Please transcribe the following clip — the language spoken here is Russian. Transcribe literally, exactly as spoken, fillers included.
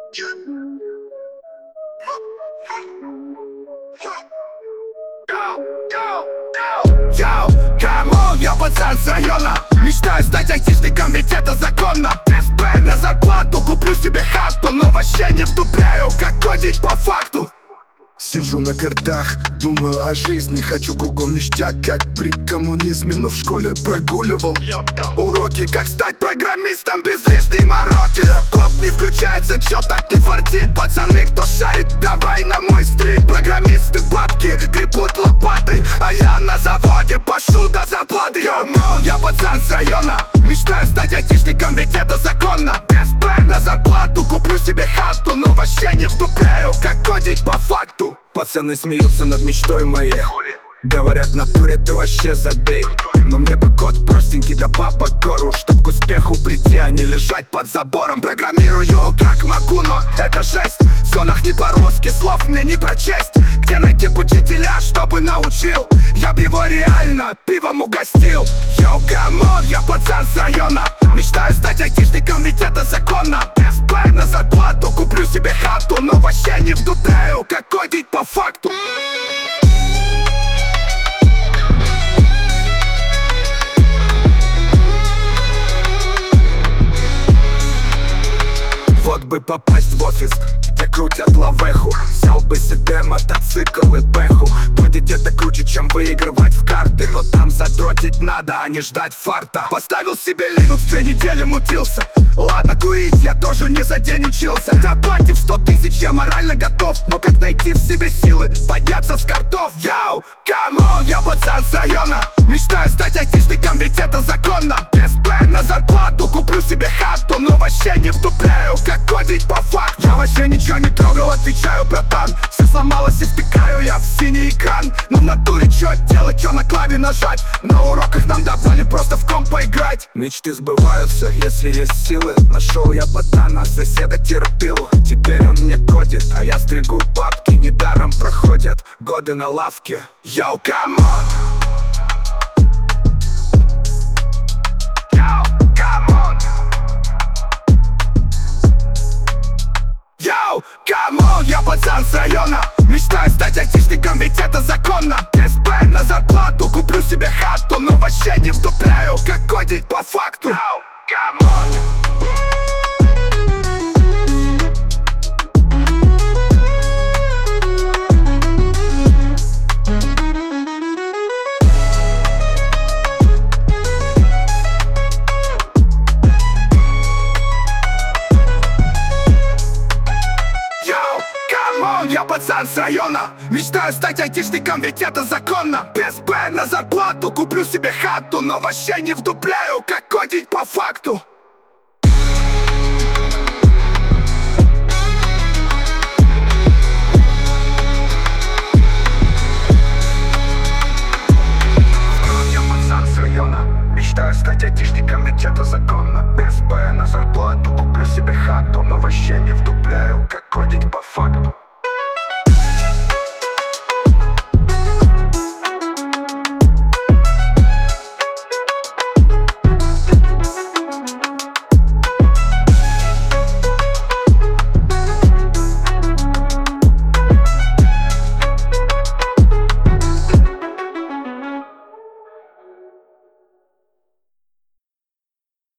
Йоу, камон, я пацан с района. Мечтаю стать айтишником, ведь это законно. СП на зарплату, куплю себе хату, но вообще не втупляю, как кодить по факту. Сижу на картах, думаю о жизни, хочу кругом ништяк, как при коммунизме, но в школе прогуливал уроки, как стать программистом без лишней мороки. Клоп не включается, чё так не фартит? Пацаны, кто шарит, давай на мой стрит. Программисты бабки гребут лопатой, а я на заводе пашу до зарплаты. Йо-мо, я пацан с района, мечтаю стать айтишником, ведь это законно. СП на зарплату, куплю себе хату, но вообще не втупляю, как кодить по факту. Пацаны смеются над мечтой моей, говорят, в натуре ты вообще забей. Но мне бы код простенький, да папа гору, чтоб к успеху прийти, а не лежать под забором. Программирую как могу, но это жесть. В зонах не по-русски, слов мне не прочесть. Где найти учителя, чтобы научил? Я б его реально пивом угостил. Йоу, камон, я пацан с района, мечтаю стать айтишником, ведь это законно. СП на зарплату, куплю себе хату, но вообще не вдупляю, как кодить по факту. Вот бы попасть в офис, где крутят лавеху, взял бы себе мотоцикл и бэху. Будет это круче, чем выигрывать в карты, но там задротить надо, а не ждать фарта. Поставил себе Linux, две недели мутился. Ладно, курить я тоже не за день учился. Заплатив сто тысяч, я морально готов, но как найти в себе силы подняться с картов? Йоу, камон, я пацан с района, мечтаю стать айтишником, ведь это законно. СП на зарплату, куплю себе хату, но вообще не втупляю, как кодить по факту. Я вообще ничего не трогал, отвечаю, братан. Все сломалось и втыкаю я в синий экран. Но в натуре чё делать, чё на клаве нажать? На уроках нам давали просто в комп поиграть. Мечты сбываются, если есть силы. Нашел я ботана, соседа терпил. Теперь он мне кодит, а я стригу бабки. Недаром проходят годы на лавке. Йоу, камон, Йоу, камон, я пацан с района, мечтаю стать айтишником, ведь это законно. СП на зарплату, куплю себе хату, но вообще не втупляю, как кодить по факту. Йоу, камон. Я пацан с района, мечтаю стать айтишником, ведь это законно. Без Б на зарплату, куплю себе хату, но вообще не вдупляю, как кодить по факту. Я пацан с района, мечтаю стать айтишником, ведь это законно. Без Б на зарплату, куплю себе хату, но вообще не вдупляю, как кодить по факту.